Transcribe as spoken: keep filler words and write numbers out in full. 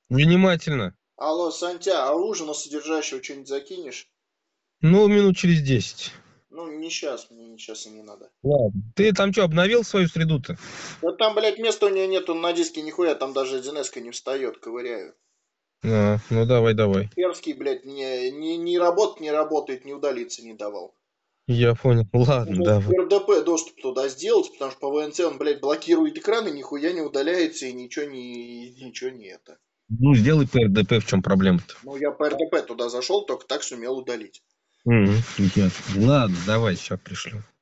Внимательно. Алло, Сантя, а ужина содержащего что-нибудь закинешь? Ну, минут через десять. Ну, не сейчас, мне сейчас и не надо. Ладно. Ты там что, обновил свою среду-то? Да там, блядь, места у нее нету на диске нихуя, там даже один эс не встает, ковыряю. А, ну давай, давай. Перский, блядь, мне ни, ни работать не работает, ни удалиться не давал. Я понял. Ладно, Нужно в давай. эр дэ пэ доступ туда сделать, потому что по вэ эн цэ он, блядь, блокирует экран и нихуя не удаляется и ничего не, ничего не это. Ну, сделай пэ эр дэ пэ, в чем проблема-то? Ну, я по эр дэ пэ туда зашел, только так сумел удалить. Угу, ясно. Ладно, давай, сейчас пришлю.